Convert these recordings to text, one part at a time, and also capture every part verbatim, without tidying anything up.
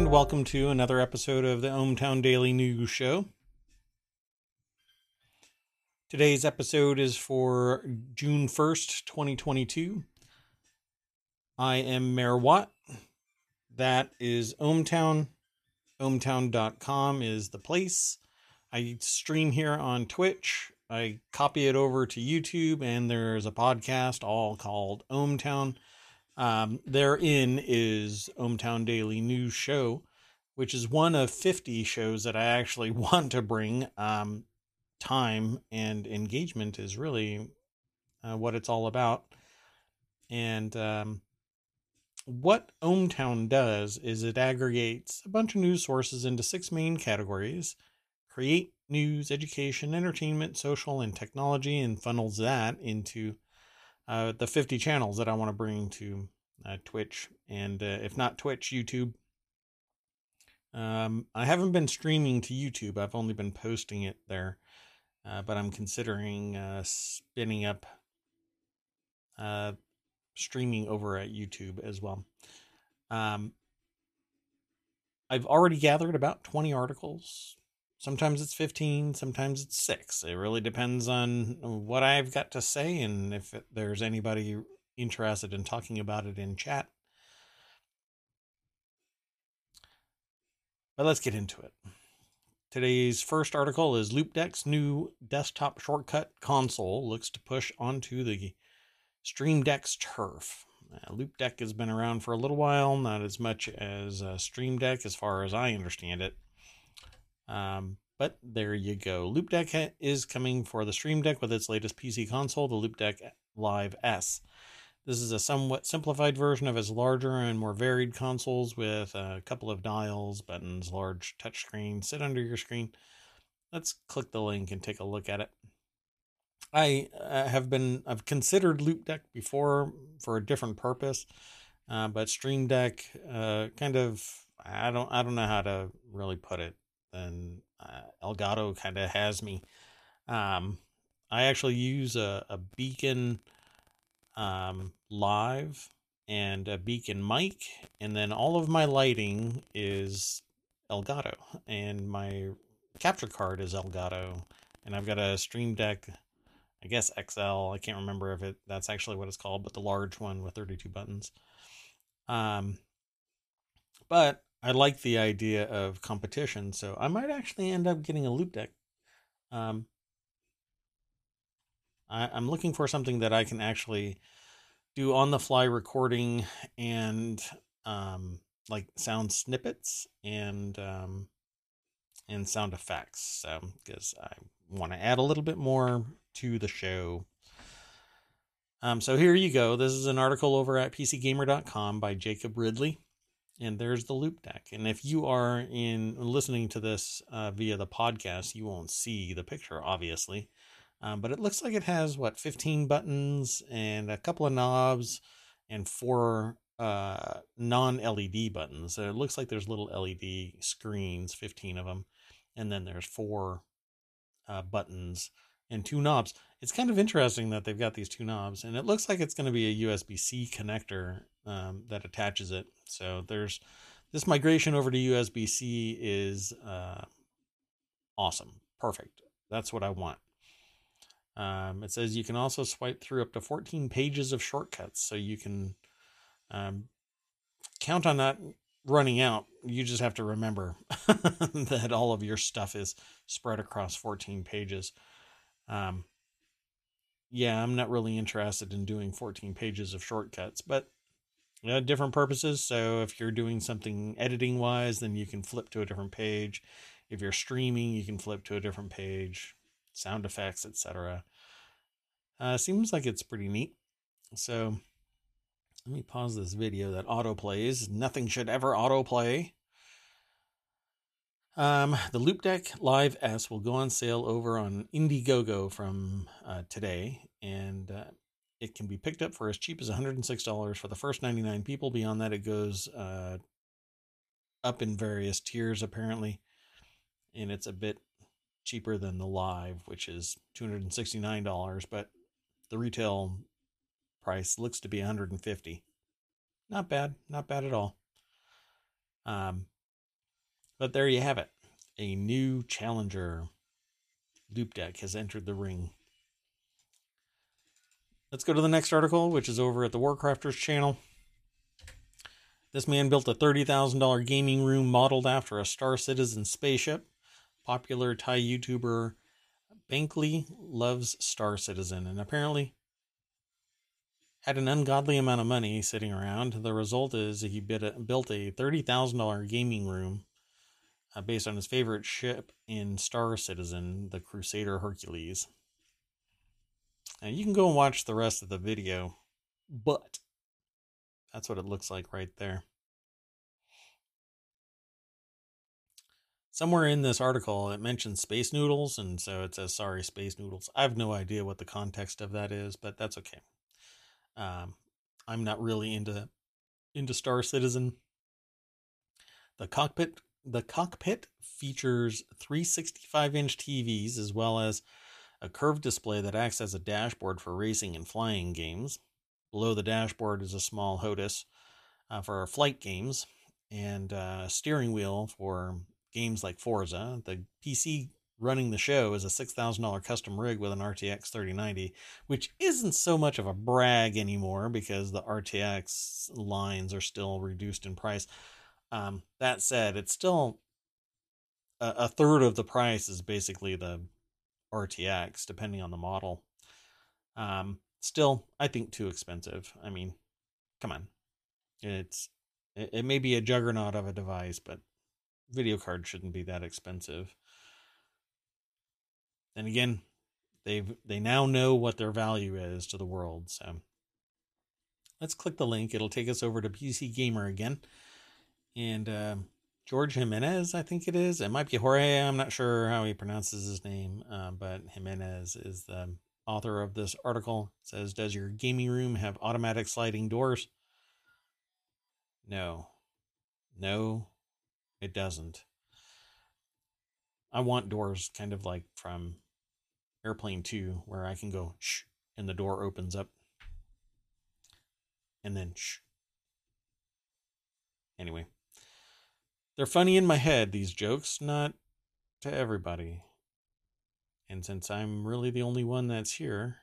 and welcome to another episode of the ohmTown Daily News Show. Today's episode is for June first, twenty twenty-two. I am Mayor Watt. That is ohmTown. ohmtown dot com is the place. I stream here on Twitch. I copy it over to YouTube, and there's a podcast all called ohmTown. Um, therein is ohmTown Daily News Show, which is one of fifty shows that I actually want to bring. Um, time and engagement is really uh, what it's all about. And um, what ohmTown does is it aggregates a bunch of news sources into six main categories: create, news, education, entertainment, social, and technology, and funnels that into Uh, the fifty channels that I want to bring to uh, Twitch, and uh, if not Twitch, YouTube. Um, I haven't been streaming to YouTube. I've only been posting it there, uh, but I'm considering uh, spinning up uh, streaming over at YouTube as well. Um, I've already gathered about twenty articles. Sometimes it's fifteen, sometimes it's six. It really depends on what I've got to say and if there's anybody interested in talking about it in chat. But let's get into it. Today's first article is Loupedeck's new desktop shortcut console looks to push onto the Stream Deck's turf. Uh, Loupedeck has been around for a little while, not as much as uh, Stream Deck as far as I understand it. Um, but there you go. Loupedeck is coming for the Stream Deck with its latest P C console, the Loupedeck Live S. This is a somewhat simplified version of its larger and more varied consoles with a couple of dials, buttons, large touchscreen. Sit under your screen. Let's click the link and take a look at it. I uh, have been, I've considered Loupedeck before for a different purpose, uh, but Stream Deck uh, kind of, I don't, I don't know how to really put it. And uh, Elgato kind of has me. Um, I actually use a, a Beacon um, Live and a Beacon mic, and then all of my lighting is Elgato, and my capture card is Elgato, and I've got a Stream Deck, I guess X L. I can't remember if it that's actually what it's called, but the large one with thirty-two buttons. Um, but I like the idea of competition, so I might actually end up getting a Loupedeck. Um, I, I'm looking for something that I can actually do on-the-fly recording and um, like sound snippets and um, and sound effects. So, because I want to add a little bit more to the show. Um, so here you go. This is an article over at P C Gamer dot com by Jacob Ridley. And there's the Loupedeck. And if you are in listening to this uh, via the podcast, you won't see the picture, obviously. Um, but it looks like it has, what, fifteen buttons and a couple of knobs and four uh, non-L E D buttons. So it looks like there's little L E D screens, fifteen of them. And then there's four uh, buttons and two knobs. It's kind of interesting that they've got these two knobs. And it looks like it's going to be a U S B C connector um, that attaches it. So there's this migration over to U S B C is uh, awesome. Perfect. That's what I want. Um, it says you can also swipe through up to fourteen pages of shortcuts. So you can um, count on that running out. You just have to remember that all of your stuff is spread across fourteen pages. Um, yeah, I'm not really interested in doing fourteen pages of shortcuts, but uh, different purposes. So if you're doing something editing wise, then you can flip to a different page. If you're streaming, you can flip to a different page, sound effects, et cetera. Uh, seems like it's pretty neat. So let me pause this video that autoplays. Nothing should ever autoplay. Um, the Loupedeck Live S will go on sale over on Indiegogo from uh, today, and uh, it can be picked up for as cheap as one hundred six dollars for the first ninety-nine people. Beyond that, it goes uh, up in various tiers, apparently, and it's a bit cheaper than the Live, which is two hundred sixty-nine dollars, but the retail price looks to be one hundred fifty dollars. Not bad, not bad at all. Um, But there you have it. A new challenger, Loupedeck, has entered the ring. Let's go to the next article, which is over at the Warcrafters channel. This man built a thirty thousand dollars gaming room modeled after a Star Citizen spaceship. Popular Thai YouTuber Bankley loves Star Citizen and apparently had an ungodly amount of money sitting around. The result is he built a thirty thousand dollars gaming room uh, based on his favorite ship in Star Citizen, the Crusader Hercules. And you can go and watch the rest of the video, but that's what it looks like right there. Somewhere in this article, it mentions Space Noodles, and so it says, sorry, Space Noodles. I have no idea what the context of that is, but that's okay. Um, I'm not really into into Star Citizen. The cockpit, the cockpit features three sixty-five inch T Vs, as well as a curved display that acts as a dashboard for racing and flying games. Below the dashboard is a small H O T A S uh, for our flight games, and a steering wheel for games like Forza. The P C running the show is a six thousand dollars custom rig with an R T X thirty ninety, which isn't so much of a brag anymore because the R T X lines are still reduced in price. Um, that said, it's still a, a third of the price is basically the R T X, depending on the model. Um, still, I think too expensive. I mean, come on. It's it, it may be a juggernaut of a device, but video cards shouldn't be that expensive. Then again, they've they now know what their value is to the world. So let's click the link. It'll take us over to P C Gamer again, and uh, George Jimenez, I think it is. It might be Jorge. I'm not sure how he pronounces his name, uh, but Jimenez is the author of this article. It says, does your gaming room have automatic sliding doors? No. No, it doesn't. I want doors kind of like from Airplane two, where I can go shh, and the door opens up. And then shh. Anyway. They're funny in my head, these jokes, not to everybody. And since I'm really the only one that's here,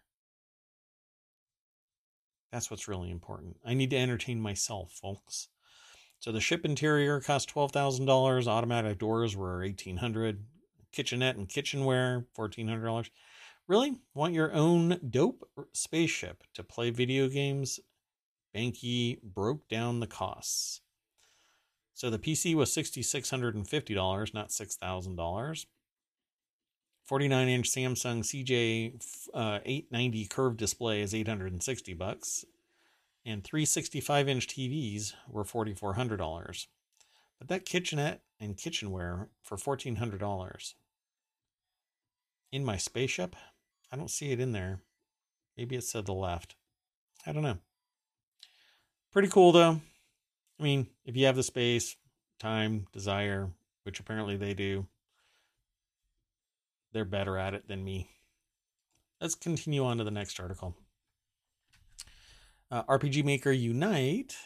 that's what's really important. I need to entertain myself, folks. So the ship interior cost twelve thousand dollars. Automatic doors were eighteen hundred dollars. Kitchenette and kitchenware, fourteen hundred dollars. Really? Want your own dope spaceship to play video games? Banky broke down the costs. So the P C was six thousand six hundred fifty dollars, not six thousand dollars. forty-nine inch Samsung C J uh, eight ninety curved display is eight hundred sixty bucks. And three sixty-five inch T Vs were forty-four hundred dollars. But that kitchenette and kitchenware for fourteen hundred dollars. In my spaceship? I don't see it in there. Maybe it's to the left. I don't know. Pretty cool, though. I mean, if you have the space, time, desire, which apparently they do, they're better at it than me. Let's continue on to the next article. Uh, R P G Maker Unite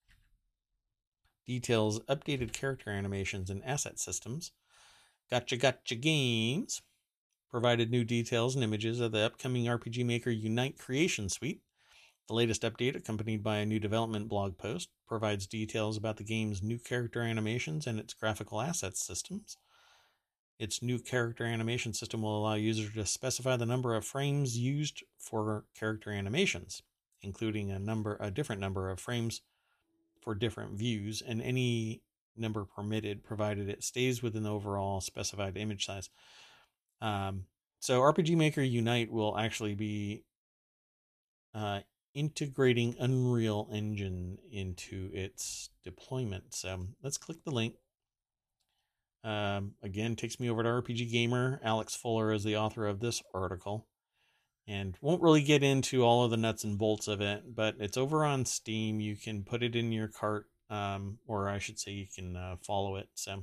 details updated character animations and asset systems. Gotcha Gotcha Games provided new details and images of the upcoming R P G Maker Unite Creation Suite. The latest update, accompanied by a new development blog post, provides details about the game's new character animations and its graphical assets systems. Its new character animation system will allow users to specify the number of frames used for character animations, including a number, a different number of frames for different views, and any number permitted, provided it stays within the overall specified image size. Um, so R P G Maker Unite will actually be uh, integrating Unreal Engine into its deployment. So let's click the link. Um, again, takes me over to R P G Gamer. Alex Fuller is the author of this article. And won't really get into all of the nuts and bolts of it, but it's over on Steam. You can put it in your cart, um, or I should say you can uh, follow it. So,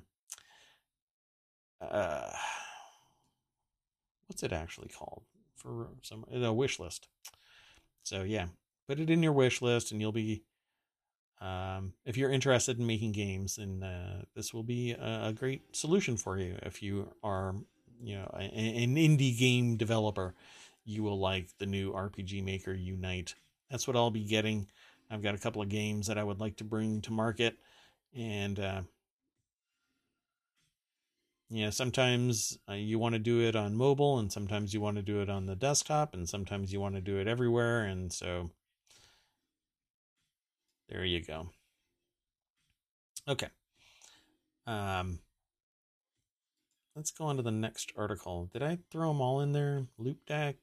uh, what's it actually called? For some a wish list. So yeah, put it in your wish list, and you'll be um, if you're interested in making games, then uh, this will be a, a great solution for you. If you are, you know, a, an indie game developer, you will like the new R P G Maker Unite. That's what I'll be getting. I've got a couple of games that I would like to bring to market, and uh, yeah, sometimes uh, you want to do it on mobile, and sometimes you want to do it on the desktop, and sometimes you want to do it everywhere, and so there you go. Okay. Um, let's go on to the next article. Did I throw them all in there? Loopdeck,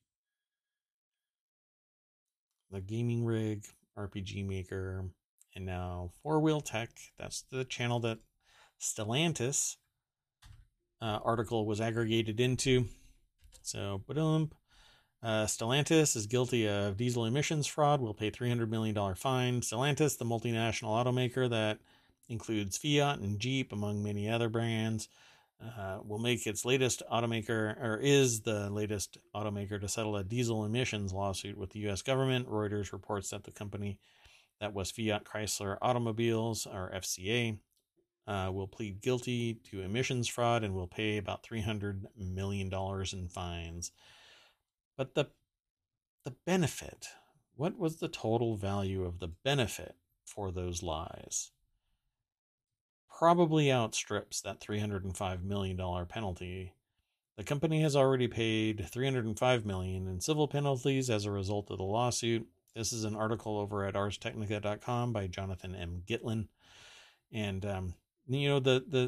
the gaming rig, R P G Maker, and now Four Wheel Tech. That's the channel that Stellantis uh, article was aggregated into. So, boom. Uh, Stellantis is guilty of diesel emissions fraud, will pay three hundred million dollars fine. Stellantis, the multinational automaker that includes Fiat and Jeep, among many other brands, uh, will make its latest automaker, or is the latest automaker to settle a diesel emissions lawsuit with the U S government. Reuters reports that the company that was Fiat Chrysler Automobiles, or F C A, uh, will plead guilty to emissions fraud and will pay about three hundred million dollars in fines. But the the benefit, what was the total value of the benefit for those lies? Probably outstrips that three hundred five million dollars penalty. The company has already paid three hundred five million dollars in civil penalties as a result of the lawsuit. This is an article over at ars technica dot com by Jonathan M. Gitlin. And um, you know, the the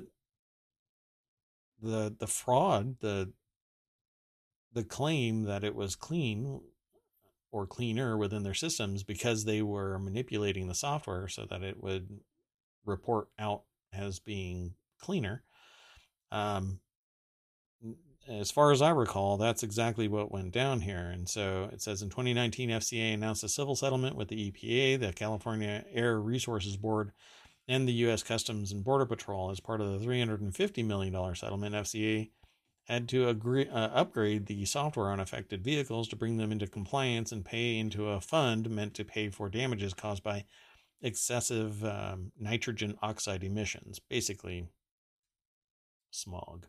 the the fraud, the the claim that it was clean or cleaner within their systems because they were manipulating the software so that it would report out as being cleaner. Um, as far as I recall, that's exactly what went down here. And so it says in twenty nineteen, F C A announced a civil settlement with the E P A, the California Air Resources Board, and the U S Customs and Border Patrol. As part of the three hundred fifty million dollars settlement, F C A had to agree, uh, upgrade the software on affected vehicles to bring them into compliance and pay into a fund meant to pay for damages caused by excessive um, nitrogen oxide emissions, basically smog.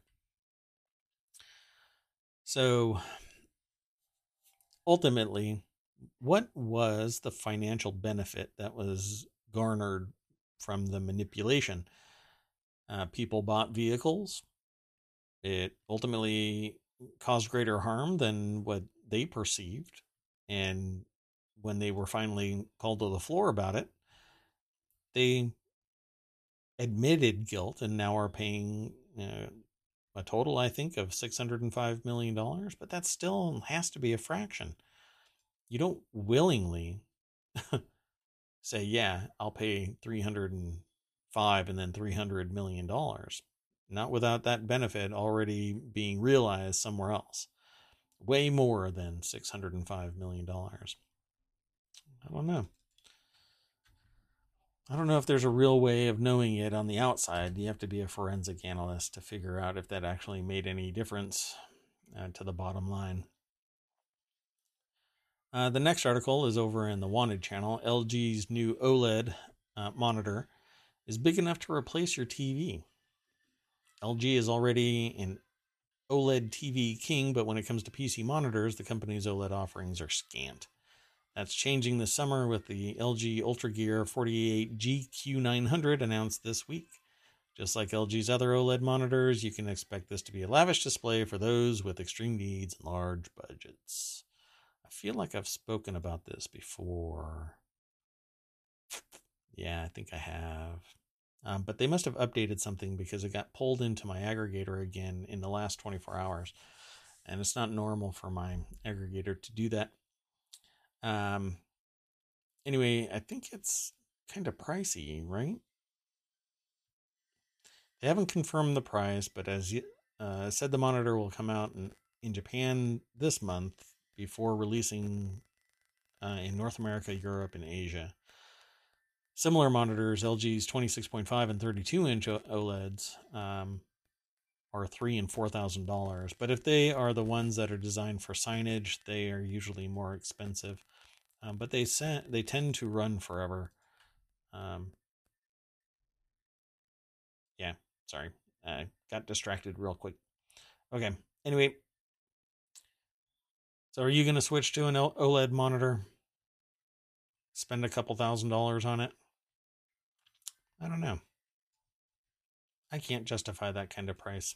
So ultimately, what was the financial benefit that was garnered from the manipulation? Uh, people bought vehicles. It ultimately caused greater harm than what they perceived. And when they were finally called to the floor about it, they admitted guilt and now are paying uh, a total, I think, of six hundred five million dollars. But that still has to be a fraction. You don't willingly say, yeah, I'll pay three hundred five and then three hundred million dollars. Not without that benefit already being realized somewhere else. Way more than six hundred five million dollars. I don't know. I don't know if there's a real way of knowing it on the outside. You have to be a forensic analyst to figure out if that actually made any difference uh, to the bottom line. Uh, the next article is over in the Wanted channel. L G's new OLED uh, monitor is big enough to replace your T V. L G is already an OLED T V king, but when it comes to P C monitors, the company's OLED offerings are scant. That's changing this summer with the L G UltraGear forty-eight G Q nine hundred announced this week. Just like L G's other OLED monitors, you can expect this to be a lavish display for those with extreme needs and large budgets. I feel like I've spoken about this before. Yeah, I think I have. Um, but they must have updated something because it got pulled into my aggregator again in the last twenty-four hours. And it's not normal for my aggregator to do that. Um, anyway, I think it's kind of pricey, right? They haven't confirmed the price, but as uh, said, the monitor will come out in, in Japan this month before releasing uh, in North America, Europe, and Asia. Similar monitors, L G's twenty-six point five and thirty-two inch OLEDs, um, are three and four thousand dollars. But if they are the ones that are designed for signage, they are usually more expensive. Um, but they sent, they tend to run forever. Um, yeah, sorry. I got distracted real quick. Okay. Anyway, so are you going to switch to an OLED monitor? Spend a couple thousand dollars on it? I don't know. I can't justify that kind of price.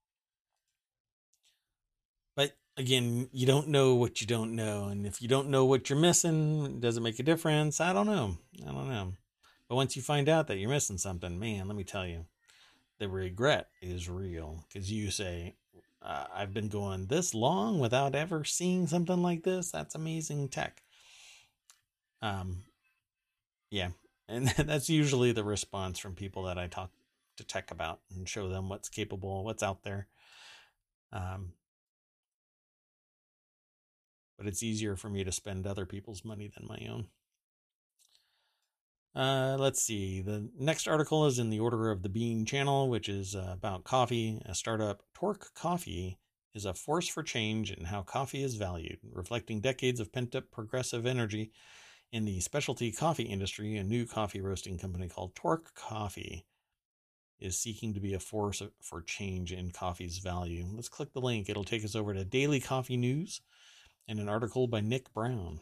But again, you don't know what you don't know. And if you don't know what you're missing, does it make a difference? I don't know. I don't know. But once you find out that you're missing something, man, let me tell you, the regret is real. Because you say, uh, I've been going this long without ever seeing something like this. That's amazing tech. Um, yeah. And that's usually the response from people that I talk to tech about and show them what's capable, what's out there. Um, but it's easier for me to spend other people's money than my own. Uh, let's see. The next article is in the Order of the Bean channel, which is uh, about coffee. A startup, Torq Coffee, is a force for change in how coffee is valued, reflecting decades of pent-up progressive energy in the specialty coffee industry. A new coffee roasting company called Torq Coffee is seeking to be a force for change in coffee's value. Let's click the link. It'll take us over to Daily Coffee News and an article by Nick Brown.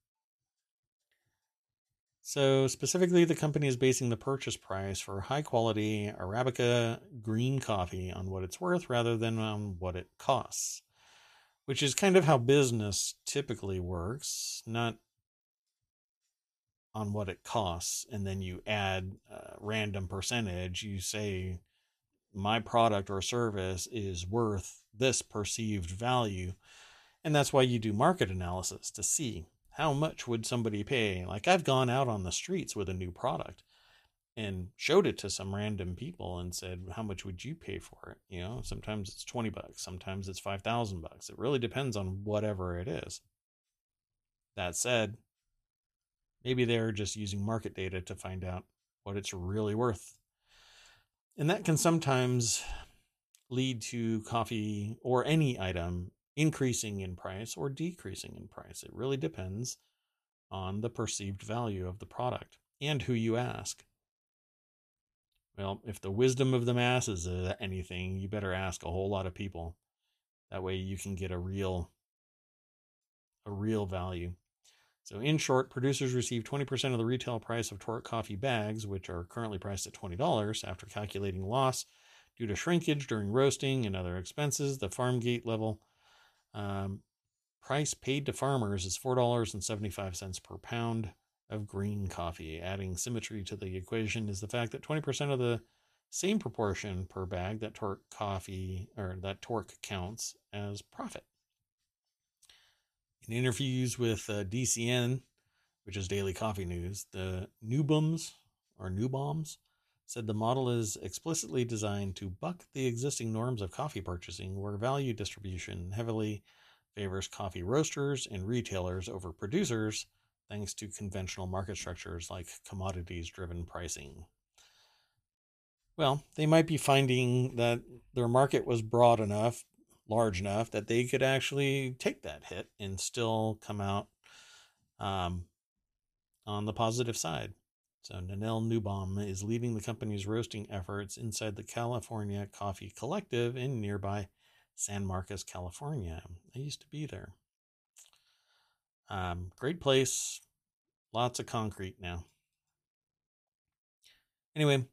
So specifically, the company is basing the purchase price for high-quality Arabica green coffee on what it's worth rather than on what it costs, which is kind of how business typically works, not on what it costs, and then you add a random percentage. You say, my product or service is worth this perceived value, and that's why you do market analysis to see how much would somebody pay? Like, I've gone out on the streets with a new product and showed it to some random people and said, how much would you pay for it? You know, sometimes it's twenty bucks, sometimes it's five thousand bucks. It really depends on whatever it is. That said, maybe they're just using market data to find out what it's really worth. And that can sometimes lead to coffee or any item increasing in price or decreasing in price. It really depends on the perceived value of the product and who you ask. Well, if the wisdom of the masses is anything, you better ask a whole lot of people. That way you can get a real a real value. So in short, producers receive twenty percent of the retail price of Torq coffee bags, which are currently priced at twenty dollars, after calculating loss due to shrinkage during roasting and other expenses. The farm gate level Um, price paid to farmers is four dollars and seventy-five cents per pound of green coffee. Adding symmetry to the equation is the fact that twenty percent of the same proportion per bag that Torq coffee or that Torq counts as profit. In interviews with uh, D C N, which is Daily Coffee News, the Newboms or Newboms said the model is explicitly designed to buck the existing norms of coffee purchasing, where value distribution heavily favors coffee roasters and retailers over producers, thanks to conventional market structures like commodities-driven pricing. Well, they might be finding that their market was broad enough, large enough, that they could actually take that hit and still come out um, on the positive side. So Nanel Newbaum is leading the company's roasting efforts inside the California Coffee Collective in nearby San Marcos, California. I used to be there. Um, great place. Lots of concrete now. Anyway.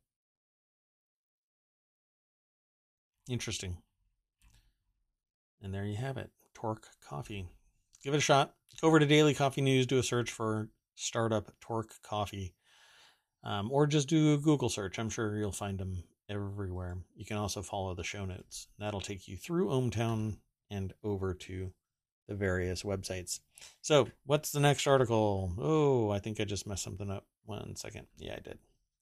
Interesting. And there you have it. Torq Coffee. Give it a shot. Go over to Daily Coffee News. Do a search for startup Torq Coffee. Um, or just do a Google search. I'm sure you'll find them everywhere. You can also follow the show notes. That'll take you through ohmTown and over to the various websites. So, what's the next article? Oh, I think I just messed something up. One second. Yeah, I did.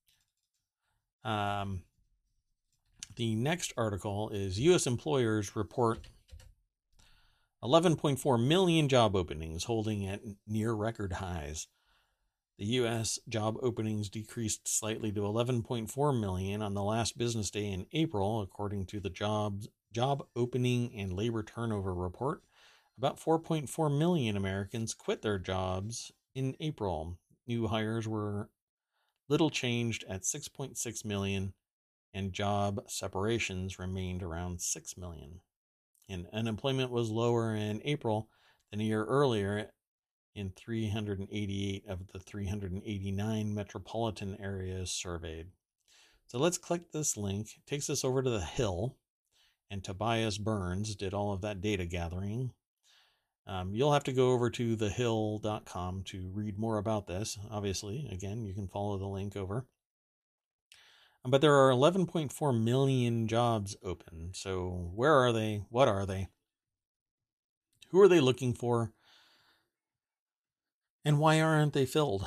Um, the next article is U S employers report eleven point four million job openings, holding at near record highs. The U S job openings decreased slightly to eleven point four million on the last business day in April, according to the jobs, Job Opening and Labor Turnover Report. About four point four million Americans quit their jobs in April. New hires were little changed at six point six million, and job separations remained around six million. And unemployment was lower in April than a year earlier in three hundred eighty-eight of the three hundred eighty-nine metropolitan areas surveyed. So let's click this link. It takes us over to the Hill, and Tobias Burns did all of that data gathering. Um, you'll have to go over to the hill dot com to read more about this. Obviously, again, you can follow the link over. But there are eleven point four million jobs open. So where are they? What are they? Who are they looking for? And why aren't they filled?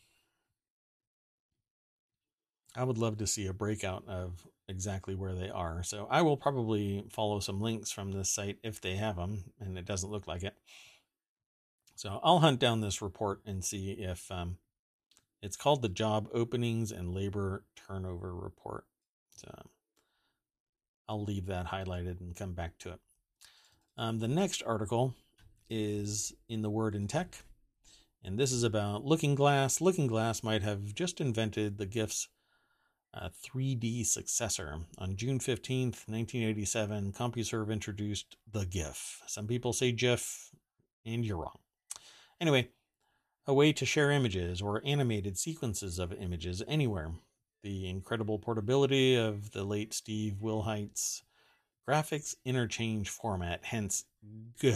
I would love to see a breakout of exactly where they are. So I will probably follow some links from this site if they have them, and it doesn't look like it. So I'll hunt down this report and see if um, it's called the Job Openings and Labor Turnover Report. So I'll leave that highlighted and come back to it. Um, the next article is in The Word in Tech, and this is about Looking Glass. Looking Glass might have just invented the GIF's uh, three D successor. On June fifteenth, nineteen eighty-seven, CompuServe introduced the GIF. Some people say GIF, and you're wrong. Anyway, a way to share images or animated sequences of images anywhere. The incredible portability of the late Steve Wilhite's graphics interchange format, hence G.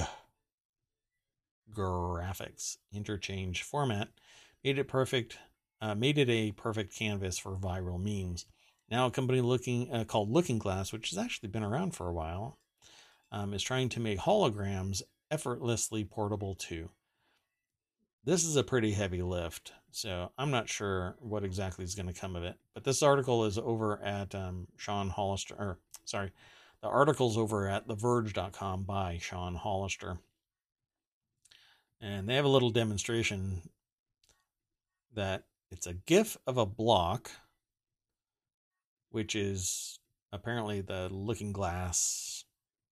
Graphics interchange format, made it perfect. Uh, made it a perfect canvas for viral memes. Now, a company looking uh, called Looking Glass, which has actually been around for a while, um, is trying to make holograms effortlessly portable too. This is a pretty heavy lift, so I'm not sure what exactly is going to come of it. But this article is over at um, Sean Hollister, or sorry, the article's over at the verge dot com by Sean Hollister. And they have a little demonstration that it's a GIF of a block, which is apparently the Looking Glass.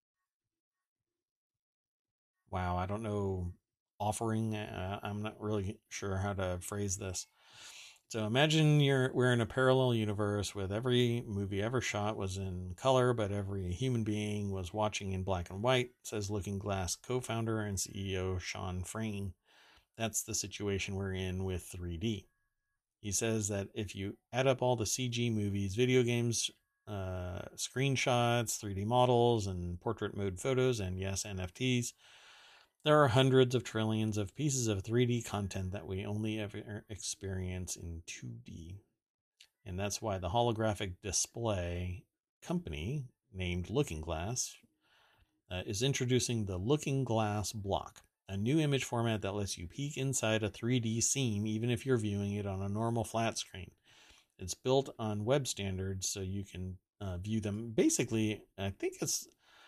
Wow, I don't know. Offering. Uh, I'm not really sure how to phrase this. So imagine you're we're in a parallel universe with every movie ever shot was in color, but every human being was watching in black and white, says Looking Glass co-founder and C E O Sean Frayne. That's the situation we're in with three D. He says that if you add up all the C G movies, video games, uh, screenshots, three D models, and portrait mode photos, and yes, N F Ts, there are hundreds of trillions of pieces of three D content that we only ever experience in two D. And that's why the holographic display company, named Looking Glass, uh, is introducing the Looking Glass Block, a new image format that lets you peek inside a three D scene even if you're viewing it on a normal flat screen. It's built on web standards, so you can uh, view them. Basically, I think it's...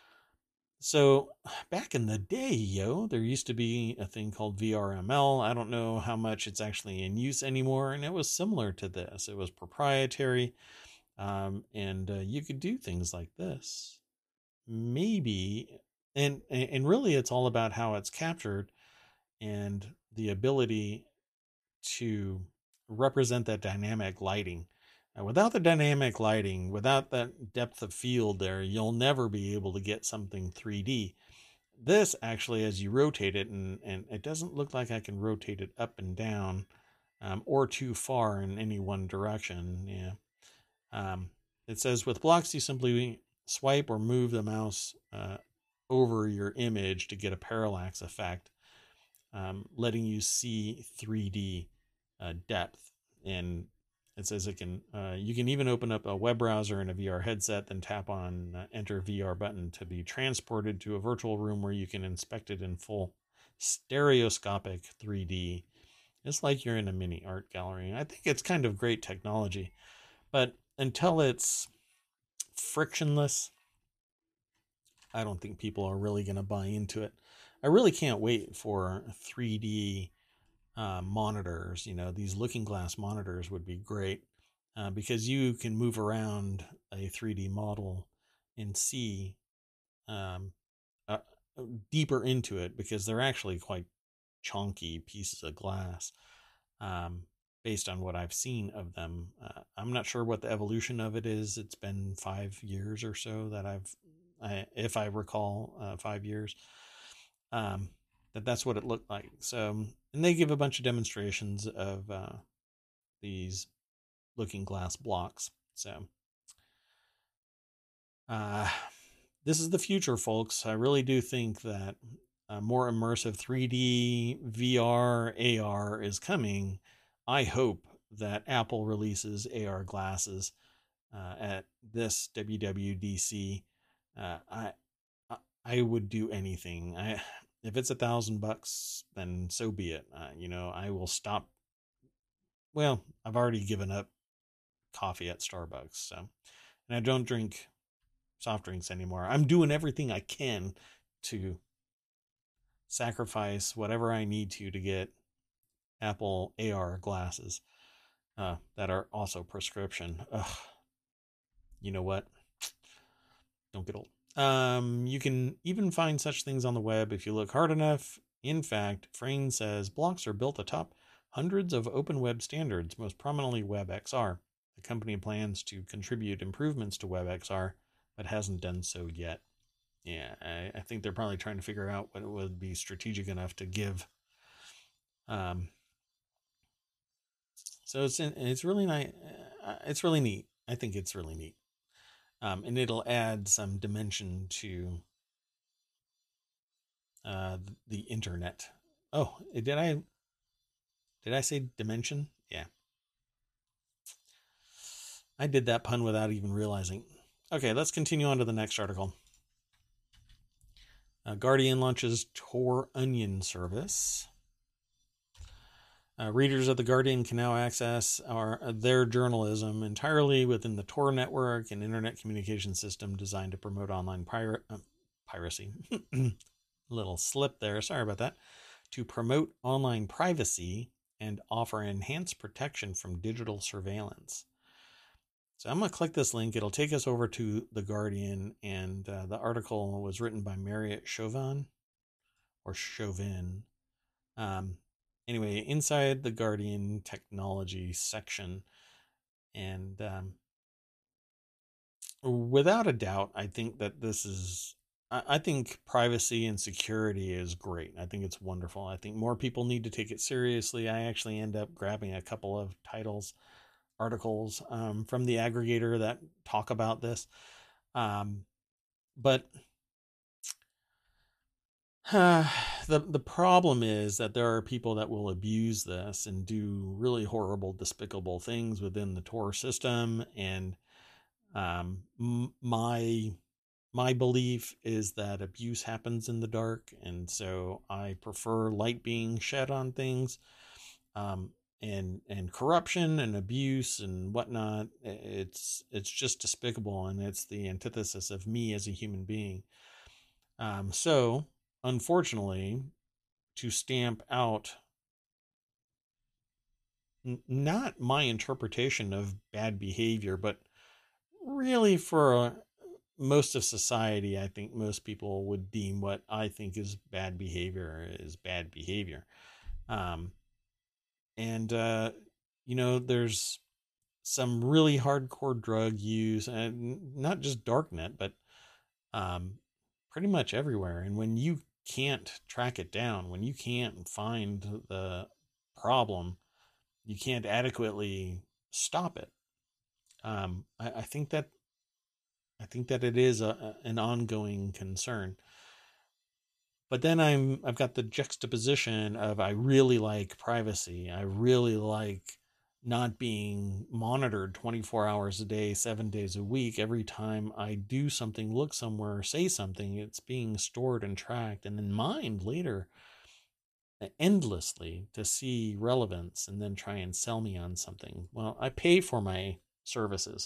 So, back in the day, yo, there used to be a thing called V R M L. I don't know how much it's actually in use anymore, and it was similar to this. It was proprietary, um, and uh, you could do things like this. Maybe... And and really, it's all about how it's captured and the ability to represent that dynamic lighting. Now, without the dynamic lighting, without that depth of field there, you'll never be able to get something three D. This actually, as you rotate it, and, and it doesn't look like I can rotate it up and down um, or too far in any one direction. Yeah. Um, it says with blocks, you simply swipe or move the mouse uh, over your image to get a parallax effect, um, letting you see three D uh, depth. And it says it can. Uh, you can even open up a web browser in a V R headset, then tap on uh, Enter V R button to be transported to a virtual room where you can inspect it in full stereoscopic three D. It's like you're in a mini art gallery. I think it's kind of great technology, but until it's frictionless, I don't think people are really going to buy into it. I really can't wait for three D uh, monitors. You know, these Looking Glass monitors would be great uh, because you can move around a three D model and see um, uh, deeper into it because they're actually quite chunky pieces of glass. Um, based on what I've seen of them. Uh, I'm not sure what the evolution of it is. It's been five years or so that I've, I, if I recall, uh, five years. Um, that that's what it looked like. So, and they give a bunch of demonstrations of uh, these looking glass blocks. So, uh, this is the future, folks. I really do think that a more immersive three D V R, A R is coming. I hope that Apple releases A R glasses uh, at this W W D C. Uh, I I would do anything. I if it's a thousand bucks, then so be it. Uh, you know, I will stop. Well, I've already given up coffee at Starbucks, so and I don't drink soft drinks anymore. I'm doing everything I can to sacrifice whatever I need to to get Apple A R glasses uh, that are also prescription. Ugh. You know what? Don't get old. Um, you can even find such things on the web if you look hard enough. In fact, Frayne says blocks are built atop hundreds of open web standards, most prominently WebXR. The company plans to contribute improvements to WebXR, but hasn't done so yet. Yeah, I, I think they're probably trying to figure out what it would be strategic enough to give. Um, so it's it's really nice. It's really neat. I think it's really neat. Um, and it'll add some dimension to uh, the internet. Oh, did I did I say dimension? Yeah, I did that pun without even realizing. Okay, let's continue on to the next article. Uh, Guardian launches Tor Onion service. Uh, readers of The Guardian can now access our, uh, their journalism entirely within the Tor network, an internet communication system designed to promote online pir- uh, piracy. Little slip there, sorry about that. To promote online privacy and offer enhanced protection from digital surveillance. So I'm going to click this link. It'll take us over to The Guardian, and uh, the article was written by Marriott Chauvin, or Chauvin. Um, anyway, inside the Guardian technology section, and um, without a doubt, I think that this is, I, I think privacy and security is great. I think it's wonderful. I think more people need to take it seriously. I actually end up grabbing a couple of titles, articles um, from the aggregator that talk about this. Um, but Uh, the the problem is that there are people that will abuse this and do really horrible, despicable things within the Tor system. And um, m- my my belief is that abuse happens in the dark, and so I prefer light being shed on things. Um, and and corruption and abuse and whatnot. It's it's just despicable, and it's the antithesis of me as a human being. Um, so unfortunately, to stamp out n- not my interpretation of bad behavior, but really for uh, most of society, I think most people would deem what I think is bad behavior is bad behavior. Um, and, uh, you know, there's some really hardcore drug use, and not just darknet, but um, pretty much everywhere. And when you can't track it down, when you can't find the problem, you can't adequately stop it. Um, I, I think that I think that it is a, an ongoing concern. But then I'm I've got the juxtaposition of I really like privacy. I really like not being monitored twenty-four hours a day, seven days a week. Every time I do something, look somewhere, say something, it's being stored and tracked and then mined later endlessly to see relevance and then try and sell me on something. Well, I pay for my services,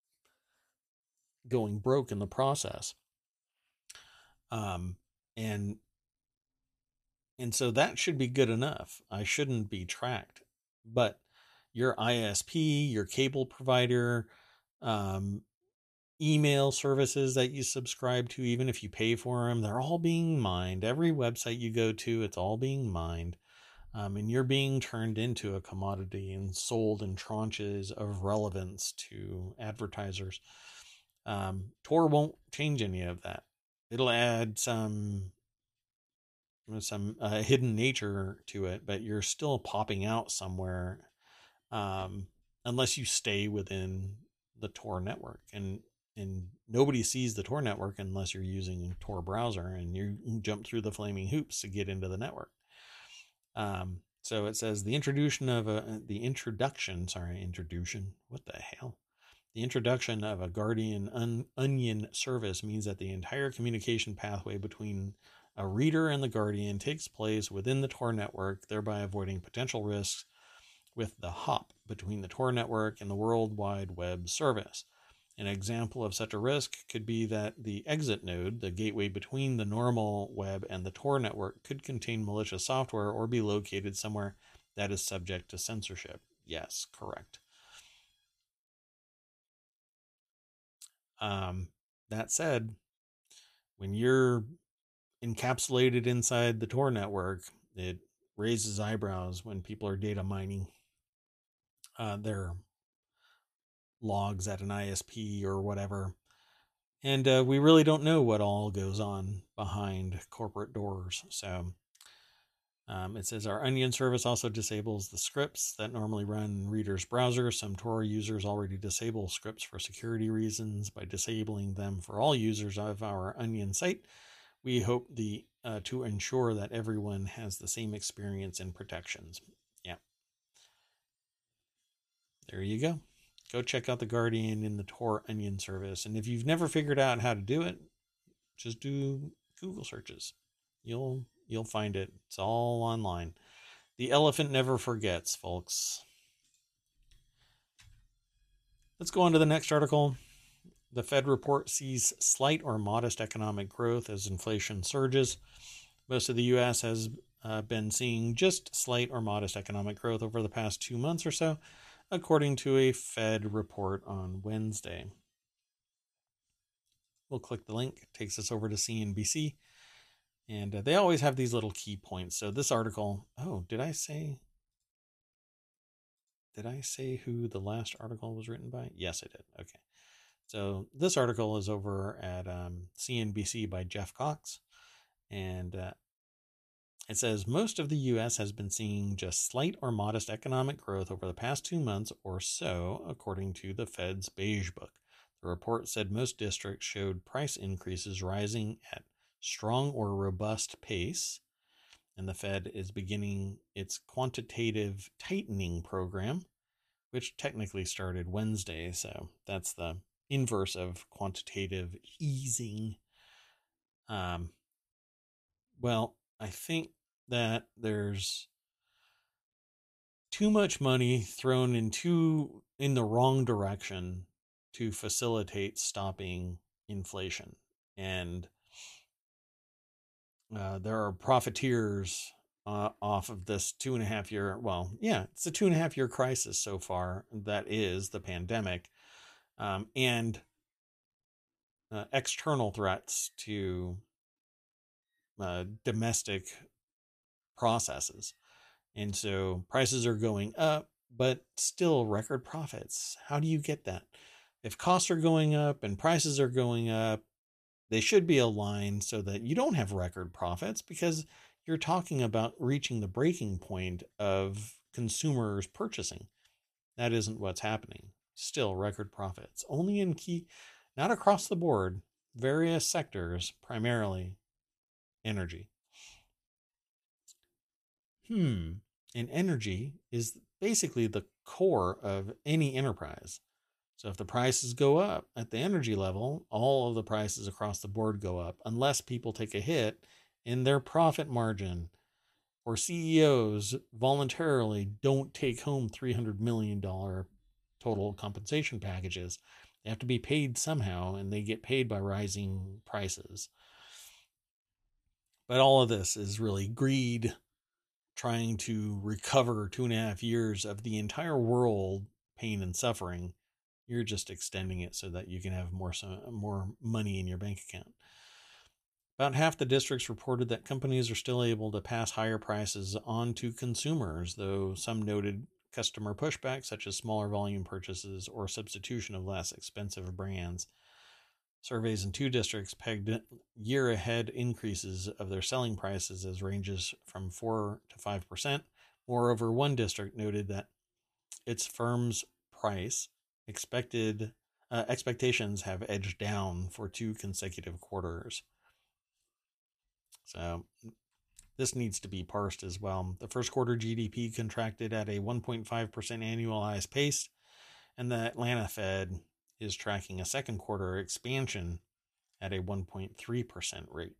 going broke in the process. Um, and and so that should be good enough. I shouldn't be tracked. But your I S P, your cable provider, um, email services that you subscribe to, even if you pay for them, they're all being mined. Every website you go to, it's all being mined. Um, and you're being turned into a commodity and sold in tranches of relevance to advertisers. Um, Tor won't change any of that. It'll add some some uh, hidden nature to it, but you're still popping out somewhere, um, unless you stay within the Tor network. And and nobody sees the Tor network unless you're using Tor browser and you jump through the flaming hoops to get into the network. Um, so it says the introduction of a the introduction, sorry, introduction. What the hell? The introduction of a Guardian un, Onion service means that the entire communication pathway between a reader and the Guardian takes place within the Tor network, thereby avoiding potential risks with the hop between the Tor network and the World Wide Web service. An example of such a risk could be that the exit node, the gateway between the normal web and the Tor network, could contain malicious software or be located somewhere that is subject to censorship. Yes, correct. Um, that said, when you're encapsulated inside the Tor network, it raises eyebrows when people are data mining uh, their logs at an I S P or whatever. And uh, we really don't know what all goes on behind corporate doors. So um, it says our Onion service also disables the scripts that normally run readers' browsers. Some Tor users already disable scripts for security reasons. By disabling them for all users of our Onion site, we hope the uh, to ensure that everyone has the same experience and protections. Yeah. There you go. Go check out the Guardian in the Tor Onion service. And if you've never figured out how to do it, just do Google searches. You'll you'll find it. It's all online. The elephant never forgets, folks. Let's go on to the next article. The Fed report sees slight or modest economic growth as inflation surges. Most of the U S has uh, been seeing just slight or modest economic growth over the past two months or so, according to a Fed report on Wednesday. We'll click the link. It takes us over to C N B C. And uh, they always have these little key points. So this article, oh, did I say, did I say who the last article was written by? Yes, I did. Okay. So this article is over at um, C N B C by Jeff Cox. And uh, it says most of the U S has been seeing just slight or modest economic growth over the past two months or so, according to the Fed's Beige Book. The report said most districts showed price increases rising at strong or robust pace, and the Fed is beginning its quantitative tightening program, which technically started Wednesday, so that's the inverse of quantitative easing. Um, well, I think that there's too much money thrown in too in the wrong direction to facilitate stopping inflation, and Uh, there are profiteers uh, off of this two and a half year. Well, yeah, it's a two and a half year crisis so far. That is the pandemic, um, and uh, external threats to uh, domestic processes. And so prices are going up, but still record profits. How do you get that? If costs are going up and prices are going up, they should be aligned so that you don't have record profits, because you're talking about reaching the breaking point of consumers purchasing. That isn't what's happening. Still record profits. Only in key, not across the board, various sectors, primarily energy. Hmm. And energy is basically the core of any enterprise. So if the prices go up at the energy level, all of the prices across the board go up, unless people take a hit in their profit margin, or C E Os voluntarily don't take home three hundred million dollars total compensation packages. They have to be paid somehow, and they get paid by rising prices. But all of this is really greed, trying to recover two and a half years of the entire world pain and suffering. You're just extending it so that you can have more more money in your bank account. About half the districts reported that companies are still able to pass higher prices on to consumers, though some noted customer pushback, such as smaller volume purchases or substitution of less expensive brands. Surveys in two districts pegged year-ahead increases of their selling prices as ranges from four to five percent. Moreover, one district noted that its firm's price expected uh, expectations have edged down for two consecutive quarters. So this needs to be parsed as well. The first quarter G D P contracted at a one point five percent annualized pace, and the Atlanta Fed is tracking a second quarter expansion at a one point three percent rate.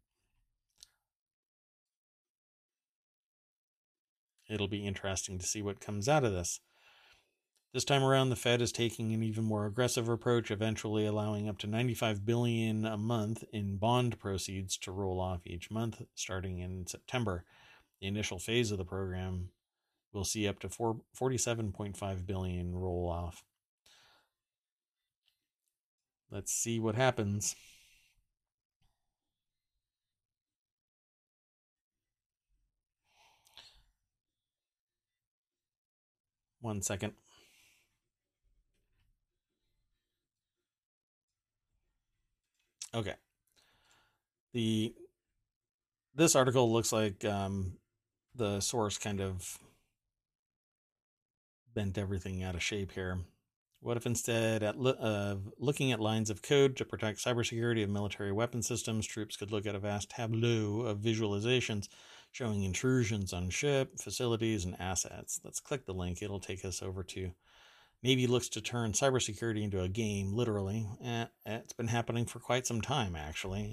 It'll be interesting to see what comes out of this. This time around, the Fed is taking an even more aggressive approach, eventually allowing up to ninety-five billion dollars a month in bond proceeds to roll off each month, starting in September. The initial phase of the program will see up to forty-seven point five billion dollars roll off. Let's see what happens. One second. Okay. The this article looks like um, the source kind of bent everything out of shape here. What if instead of lo- uh, looking at lines of code to protect cybersecurity of military weapon systems, troops could look at a vast tableau of visualizations showing intrusions on ship, facilities, and assets? Let's click the link. It'll take us over to Navy looks to turn cybersecurity into a game, literally. Eh, it's been happening for quite some time, actually.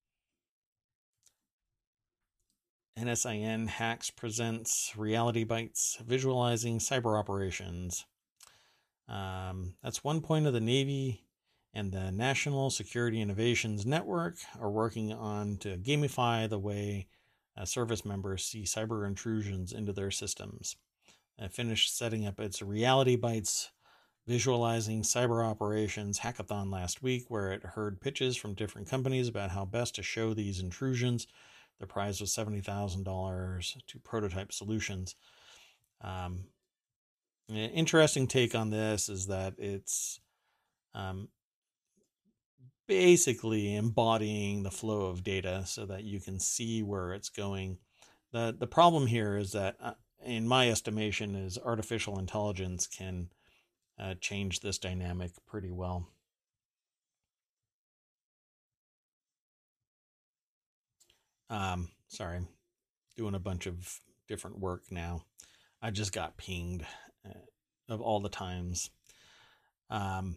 N S I N Hacks presents Reality Bytes, Visualizing Cyber Operations. Um, that's one point of the Navy and the National Security Innovations Network are working on to gamify the way uh, service members see cyber intrusions into their systems. I finished setting up its Reality Bytes Visualizing Cyber Operations hackathon last week, where it heard pitches from different companies about how best to show these intrusions. The prize was seventy thousand dollars to prototype solutions. Um, an interesting take on this is that it's um, basically embodying the flow of data so that you can see where it's going. The, the problem here is that, uh, in my estimation, is artificial intelligence can uh, change this dynamic pretty well. Um, sorry, doing a bunch of different work now. I just got pinged uh, of all the times. Um,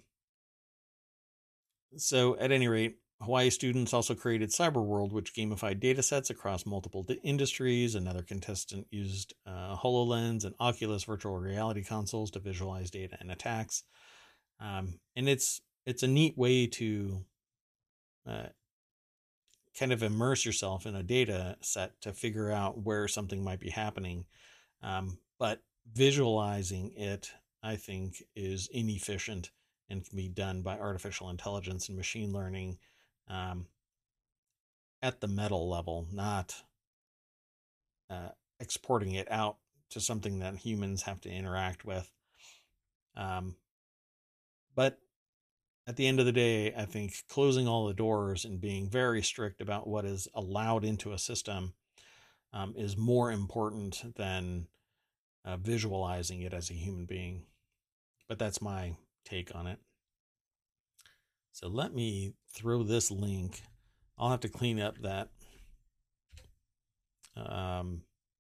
so at any rate, Hawaii students also created Cyberworld, which gamified data sets across multiple d- industries. Another contestant used uh, HoloLens and Oculus virtual reality consoles to visualize data and attacks. Um, and it's it's a neat way to uh, kind of immerse yourself in a data set to figure out where something might be happening. Um, but visualizing it, I think, is inefficient and can be done by artificial intelligence and machine learning um, at the metal level, not uh, exporting it out to something that humans have to interact with. Um, but at the end of the day, I think closing all the doors and being very strict about what is allowed into a system um, is more important than uh, visualizing it as a human being. But that's my take on it. So let me throw this link. I'll have to clean up that um,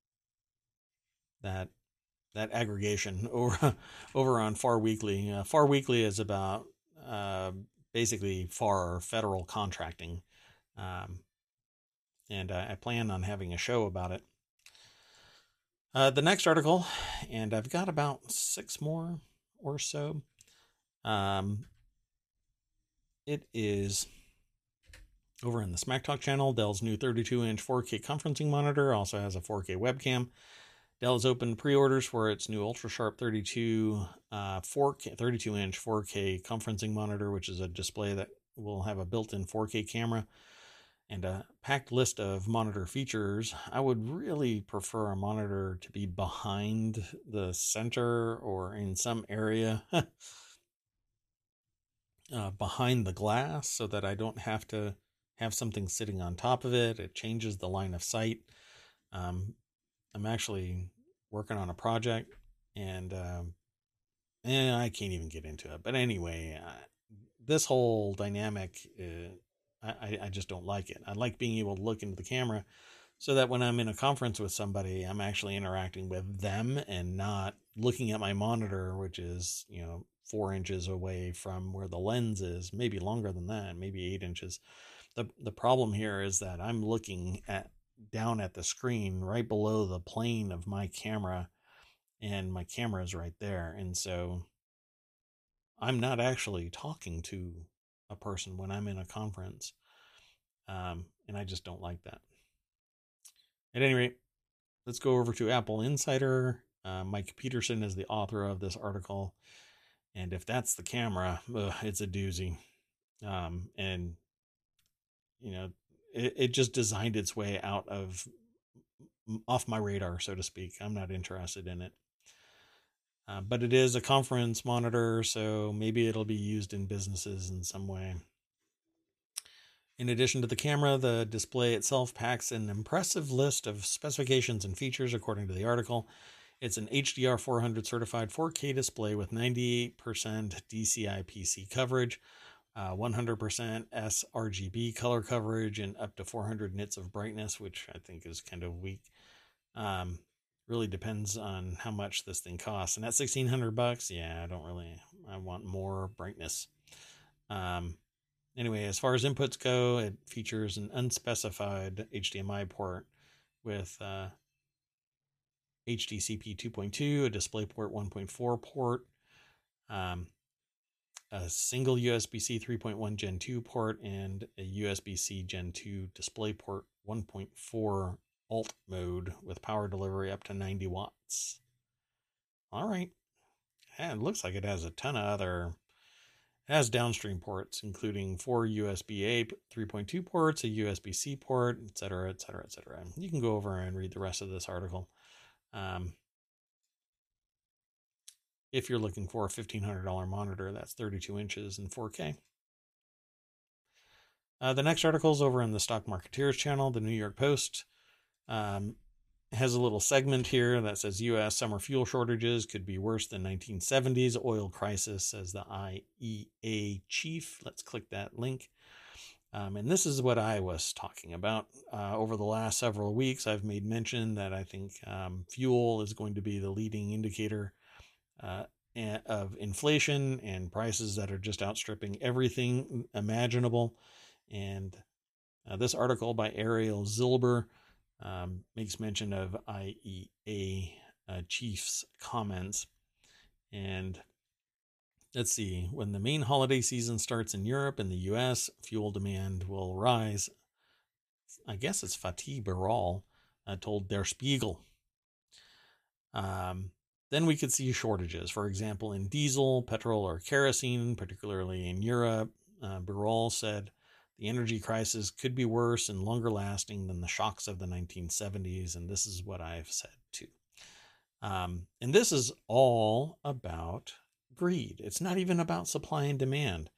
that that aggregation over over on Far Weekly. Uh, Far Weekly is about uh, basically FAR, federal contracting, um, and I, I plan on having a show about it. Uh, the next article, and I've got about six more or so. Um, it is over in the Smack Talk channel. Dell's new thirty-two inch four K conferencing monitor also has a four K webcam. Dell has opened pre-orders for its new UltraSharp thirty-two uh, four K, thirty-two inch four K conferencing monitor, which is a display that will have a built-in four K camera. and a packed list of monitor features, I would really prefer a monitor to be behind the center or in some area uh, behind the glass so that I don't have to have something sitting on top of it. It changes the line of sight. Um, I'm actually working on a project, and um, and I can't even get into it. But anyway, uh, this whole dynamic, uh, I, I just don't like it. I like being able to look into the camera so that when I'm in a conference with somebody, I'm actually interacting with them and not looking at my monitor, which is, you know, four inches away from where the lens is, maybe longer than that, maybe eight inches. The, the problem here is that I'm looking at down at the screen right below the plane of my camera, and my camera is right there. And so I'm not actually talking to a person when I'm in a conference. Um, and I just don't like that. At any rate, let's go over to Apple Insider. Uh, Mike Peterson is the author of this article. And if that's the camera, ugh, it's a doozy. Um, and, you know, it, it just designed its way out of off my radar, so to speak. I'm not interested in it. Uh, but it is a conference monitor, so maybe it'll be used in businesses in some way. In addition to the camera, the display itself packs an impressive list of specifications and features according to the article. It's an H D R four hundred certified four K display with ninety-eight percent D C I P C coverage, uh, one hundred percent sRGB color coverage, and up to four hundred nits of brightness, which I think is kind of weak. Um, really depends on how much this thing costs. And at sixteen hundred bucks, yeah, I don't really, I want more brightness. Um, Anyway, as far as inputs go, it features an unspecified H D M I port with uh, H D C P two point two, a DisplayPort one point four port, um, a single U S B C three point one Gen two port, and a U S B C Gen two DisplayPort one point four alt mode with power delivery up to ninety watts. All right. And it looks like it has a ton of other... It has downstream ports, including four U S B A three point two ports, a U S B C port, et cetera, et cetera, et cetera. You can go over and read the rest of this article. Um, if you're looking for a fifteen hundred dollars monitor, that's thirty-two inches and four K. Uh, the next article is over in the Stock Marketeers channel, the New York Post. Um, has a little segment here that says U S summer fuel shortages could be worse than nineteen seventies oil crisis, says the I E A chief. Let's click that link. Um, and this is what I was talking about. Uh, over the last several weeks, I've made mention that I think um, fuel is going to be the leading indicator uh, of inflation and prices that are just outstripping everything imaginable. And uh, this article by Ariel Zilber Um, makes mention of I E A uh, chief's comments. And let's see, when the main holiday season starts in Europe and the U S, fuel demand will rise. I guess it's Fatih Birol uh, told Der Spiegel. Um, then we could see shortages, for example, in diesel, petrol, or kerosene, particularly in Europe. Uh, Birol said, the energy crisis could be worse and longer lasting than the shocks of the nineteen seventies, and this is what I've said too. Um, and this is all about greed. It's not even about supply and demand.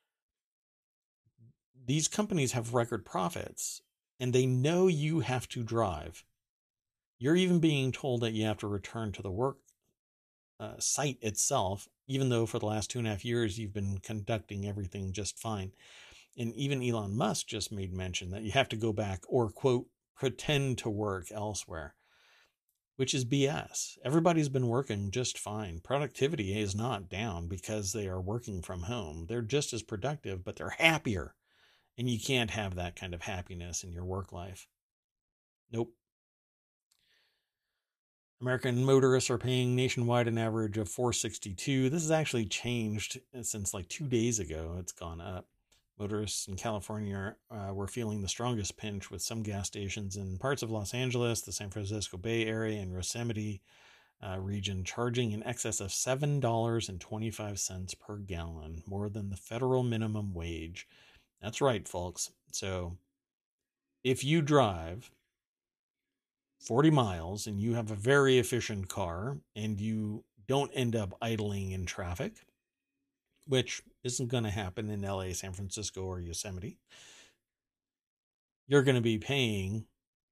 These companies have record profits, and they know you have to drive. You're even being told that you have to return to the work uh, site itself, even though for the last two and a half years you've been conducting everything just fine. And even Elon Musk just made mention that you have to go back or, quote, pretend to work elsewhere, which is B S. Everybody's been working just fine. Productivity is not down because they are working from home. They're just as productive, but they're happier. And you can't have that kind of happiness in your work life. Nope. American motorists are paying nationwide an average of four dollars and sixty-two cents. This has actually changed since like two days ago. It's gone up. Motorists in California uh, were feeling the strongest pinch, with some gas stations in parts of Los Angeles, the San Francisco Bay Area, and Yosemite uh, region charging in excess of seven dollars and twenty-five cents per gallon, more than the federal minimum wage. That's right, folks. So if you drive forty miles and you have a very efficient car and you don't end up idling in traffic, which isn't going to happen in L A, San Francisco, or Yosemite, you're going to be paying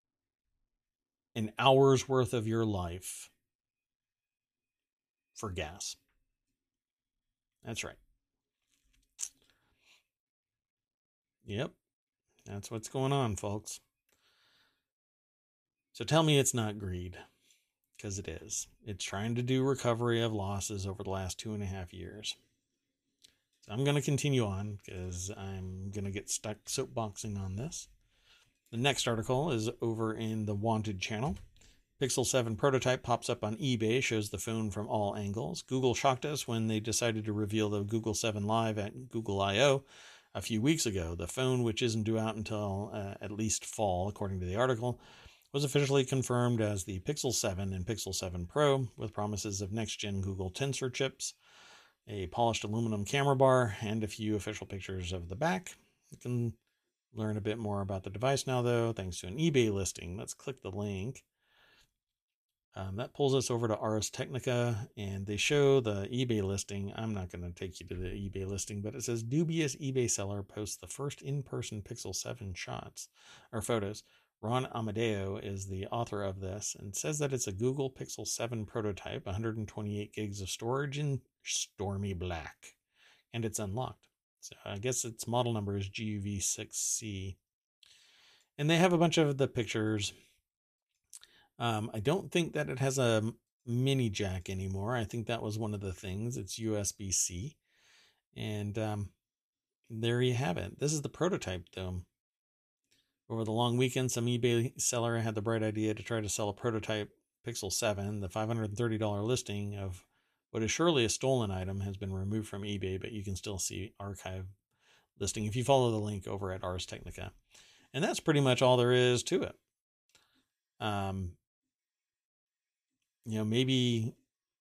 an hour's worth of your life for gas. That's right. Yep. That's what's going on, folks. So tell me it's not greed, because it is. It's trying to do recovery of losses over the last two and a half years. So I'm going to continue on because I'm going to get stuck soapboxing on this. The next article is over in the Wanted channel. Pixel seven prototype pops up on eBay, shows the phone from all angles. Google shocked us when they decided to reveal the Google seven Live at Google I O a few weeks ago. The phone, which isn't due out until uh, at least fall, according to the article, was officially confirmed as the Pixel seven and Pixel seven Pro, with promises of next-gen Google Tensor chips, a polished aluminum camera bar, and a few official pictures of the back. You can learn a bit more about the device now, though, thanks to an eBay listing. Let's click the link. Um, that pulls us over to Ars Technica, and they show the eBay listing. I'm not going to take you to the eBay listing, but it says dubious eBay seller posts the first in-person Pixel seven shots or photos. Ron Amadeo is the author of this and says that it's a Google Pixel seven prototype, one hundred twenty-eight gigs of storage in stormy black, and it's unlocked. So I guess its model number is G U V six C. And they have a bunch of the pictures. Um, I don't think that it has a mini jack anymore. I think that was one of the things. It's U S B C. And um, there you have it. This is the prototype, though. Over the long weekend, some eBay seller had the bright idea to try to sell a prototype Pixel seven. The five hundred thirty dollars listing of what is surely a stolen item has been removed from eBay, but you can still see archive listing if you follow the link over at Ars Technica. And that's pretty much all there is to it. Um, you know, maybe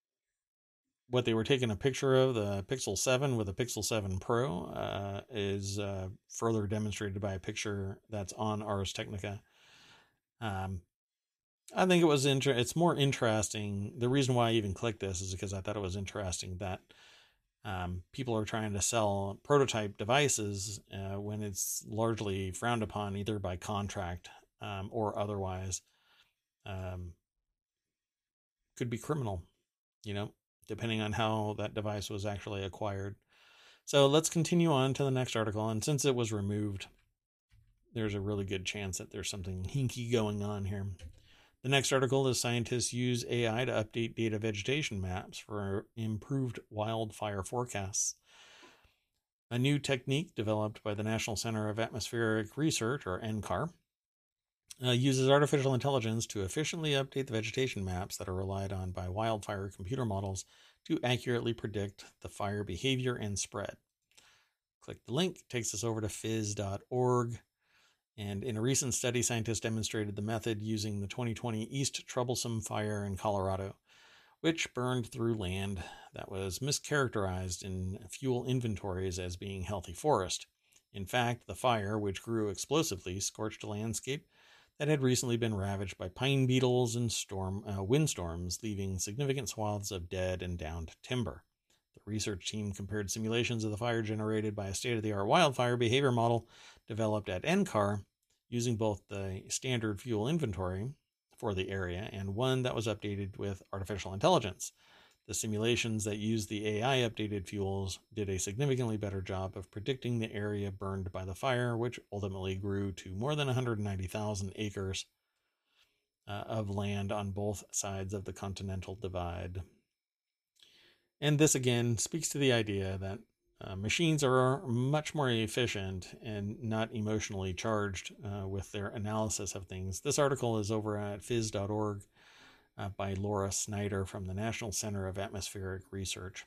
what they were taking a picture of, the Pixel seven with a Pixel seven Pro, uh, is uh, further demonstrated by a picture that's on Ars Technica. Um, I think it was inter- it's more interesting. The reason why I even clicked this is because I thought it was interesting that um, people are trying to sell prototype devices uh, when it's largely frowned upon either by contract um, or otherwise. Um, could be criminal, you know, depending on how that device was actually acquired. So let's continue on to the next article. And since it was removed, there's a really good chance that there's something hinky going on here. The next article is scientists use A I to update data vegetation maps for improved wildfire forecasts. A new technique developed by the National Center of Atmospheric Research, or N C A R, uh, uses artificial intelligence to efficiently update the vegetation maps that are relied on by wildfire computer models to accurately predict the fire behavior and spread. Click the link, it takes us over to phys dot org. And in a recent study, scientists demonstrated the method using the twenty twenty East Troublesome Fire in Colorado, which burned through land that was mischaracterized in fuel inventories as being healthy forest. In fact, the fire, which grew explosively, scorched a landscape that had recently been ravaged by pine beetles and storm uh, windstorms, leaving significant swaths of dead and downed timber. The research team compared simulations of the fire generated by a state-of-the-art wildfire behavior model developed at N C A R using both the standard fuel inventory for the area and one that was updated with artificial intelligence. The simulations that used the A I updated fuels did a significantly better job of predicting the area burned by the fire, which ultimately grew to more than one hundred ninety thousand acres uh, of land on both sides of the Continental Divide. And this again speaks to the idea that uh, machines are much more efficient and not emotionally charged uh, with their analysis of things. This article is over at phys dot org uh, by Laura Snyder from the National Center of Atmospheric Research.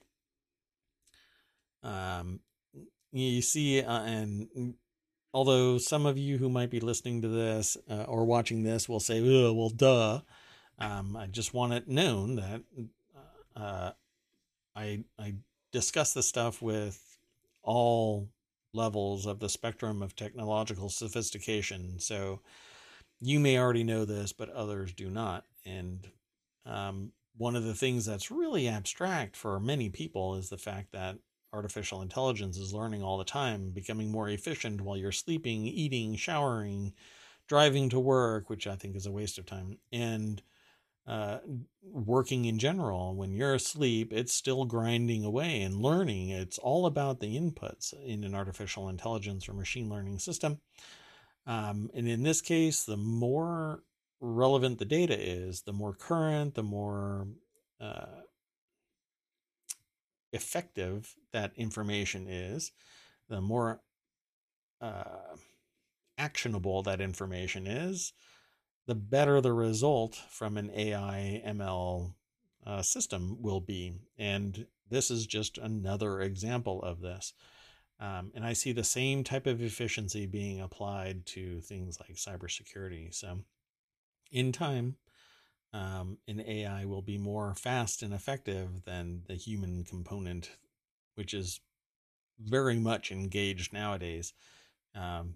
Um, you see, uh, and although some of you who might be listening to this uh, or watching this will say, oh, well, duh, um, I just want it known that uh, I I discuss this stuff with all levels of the spectrum of technological sophistication. So you may already know this, but others do not. And um, one of the things that's really abstract for many people is the fact that artificial intelligence is learning all the time, becoming more efficient while you're sleeping, eating, showering, driving to work, which I think is a waste of time, and uh, working in general. When you're asleep, it's still grinding away and learning. It's all about the inputs in an artificial intelligence or machine learning system. Um, and in this case, the more relevant the data is, the more current, the more uh, effective that information is, the more uh, actionable that information is, the better the result from an A I M L uh, system will be. And this is just another example of this. Um, and I see the same type of efficiency being applied to things like cybersecurity. So in time, um, an A I will be more fast and effective than the human component, which is very much engaged nowadays. Um,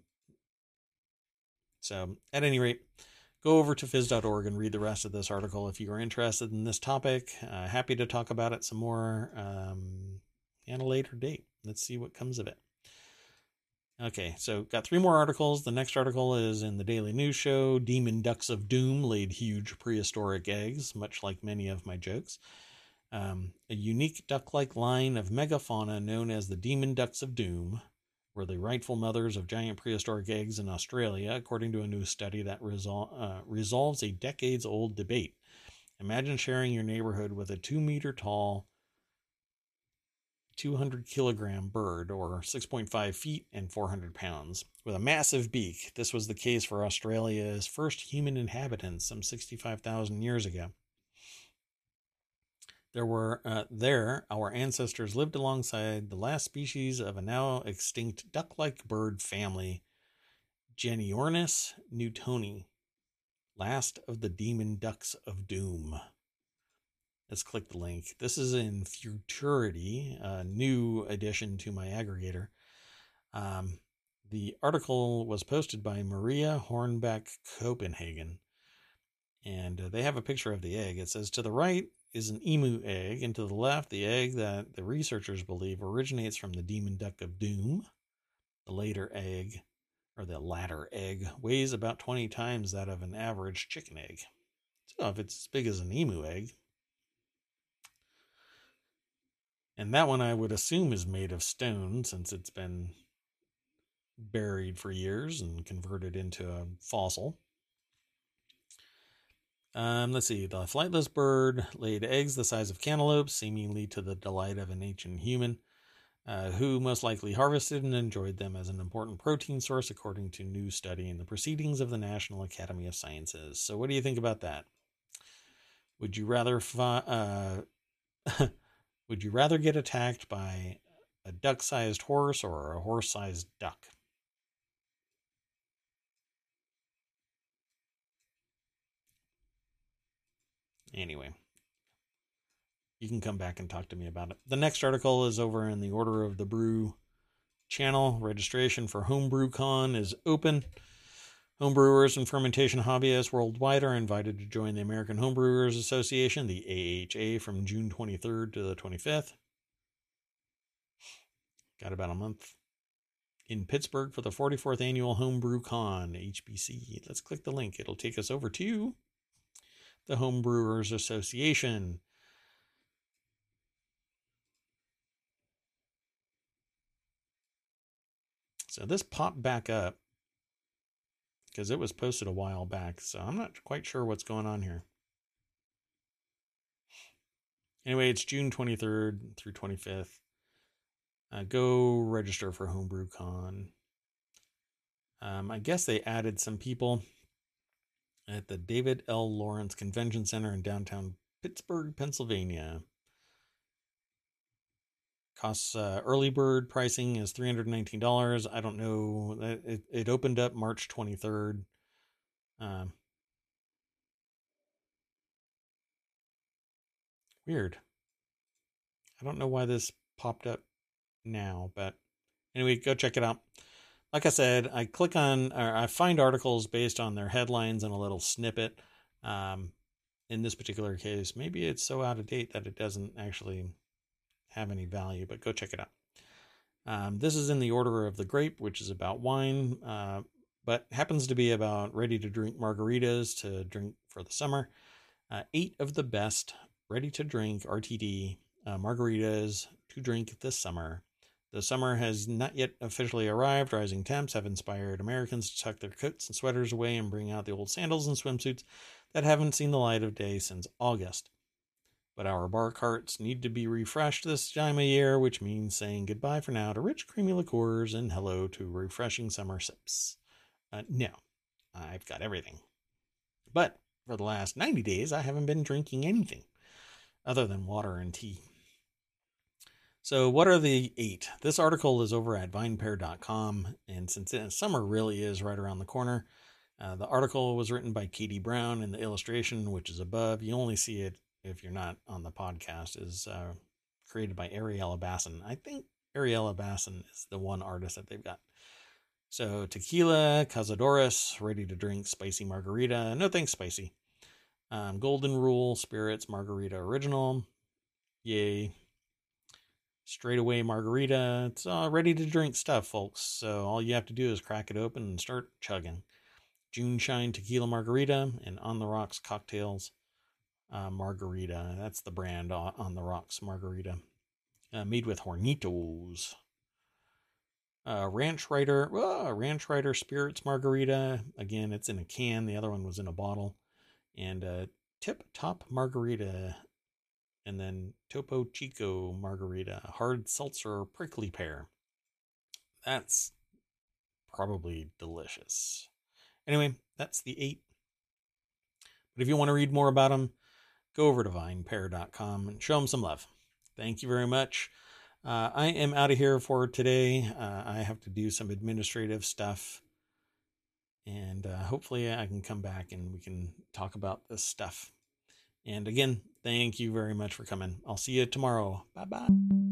so at any rate, go over to phys dot org and read the rest of this article if you are interested in this topic. Uh, happy to talk about it some more um, at a later date. Let's see what comes of it. Okay, so got three more articles. The next article is in the Daily News Show. Demon ducks of doom laid huge prehistoric eggs, much like many of my jokes. Um, a unique duck-like line of megafauna known as the demon ducks of doom were the rightful mothers of giant prehistoric eggs in Australia, according to a new study that resol- uh, resolves a decades-old debate. Imagine sharing your neighborhood with a two-meter-tall, two hundred kilogram bird, or six point five feet and four hundred pounds, with a massive beak. This was the case for Australia's first human inhabitants some sixty-five thousand years ago. There were uh, there, our ancestors lived alongside the last species of a now extinct duck-like bird family, Genyornis newtoni, last of the demon ducks of doom. Let's click the link. This is in Futurity, a new addition to my aggregator. Um, the article was posted by Maria Hornbeck Copenhagen, and uh, they have a picture of the egg. It says, to the right is an emu egg, and to the left, the egg that the researchers believe originates from the demon duck of doom. The later egg, or the latter egg, weighs about twenty times that of an average chicken egg. So if it's as big as an emu egg, and that one I would assume is made of stone since it's been buried for years and converted into a fossil. Um, let's see. The flightless bird laid eggs the size of cantaloupes, seemingly to the delight of an ancient human, uh, who most likely harvested and enjoyed them as an important protein source, according to new study in the Proceedings of the National Academy of Sciences. So what do you think about that? Would you rather fi- uh, would you rather get attacked by a duck-sized horse or a horse-sized duck? Anyway, you can come back and talk to me about it. The next article is over in the Order of the Brew channel. Registration for HomebrewCon is open. Homebrewers and fermentation hobbyists worldwide are invited to join the American Homebrewers Association, the A H A, from June twenty-third to the twenty-fifth. Got about a month. In Pittsburgh for the forty-fourth Annual HomebrewCon, H B C. Let's click the link. It'll take us over to the Homebrewers Association. So this popped back up because it was posted a while back, so I'm not quite sure what's going on here. Anyway, it's June twenty-third through twenty-fifth. Uh, go register for HomebrewCon. Um, I guess they added some people at the David L. Lawrence Convention Center in downtown Pittsburgh, Pennsylvania. Costs uh, early bird pricing is three hundred nineteen dollars. I don't know. It, it opened up March twenty-third. Um, weird. I don't know why this popped up now, but Anyway, go check it out. Like I said, I click on, or I find articles based on their headlines and a little snippet. Um, in this particular case, maybe it's so out of date that it doesn't actually have any value, but go check it out. Um, this is in the order of the grape, which is about wine, uh, but happens to be about ready-to-drink margaritas to drink for the summer. Uh, eight of the best ready-to-drink R T D uh, margaritas to drink this summer. The summer has not yet officially arrived. Rising temps have inspired Americans to tuck their coats and sweaters away and bring out the old sandals and swimsuits that haven't seen the light of day since August. But our bar carts need to be refreshed this time of year, which means saying goodbye for now to rich, creamy liqueurs and hello to refreshing summer sips. Uh, no, I've got everything. But for the last ninety days, I haven't been drinking anything other than water and tea. So what are the eight? This article is over at vine pair dot com, and since summer really is right around the corner, uh, the article was written by Katie Brown, and the illustration, which is above, you only see it if you're not on the podcast, is uh, created by Ariella Basson. I think Ariella Basson is the one artist that they've got. So tequila, Cazadores, ready to drink, spicy margarita. No thanks, spicy. Um, Golden Rule Spirits Margarita Original. Yay. Straight away margarita. It's all ready to drink stuff, folks. So all you have to do is crack it open and start chugging. June Shine Tequila Margarita and On the Rocks Cocktails uh, Margarita. That's the brand, On the Rocks Margarita. Uh, made with Hornitos. Uh, Ranch Rider, oh, Ranch Rider Spirits Margarita. Again, it's in a can. The other one was in a bottle. And uh, Tip Top Margarita. And then Topo Chico Margarita, Hard Seltzer Prickly Pear. That's probably delicious. Anyway, that's the eight. But if you want to read more about them, go over to vine pair dot com and show them some love. Thank you very much. Uh, I am out of here for today. Uh, I have to do some administrative stuff. And uh, hopefully I can come back and we can talk about this stuff. And again, thank you very much for coming. I'll see you tomorrow. Bye-bye.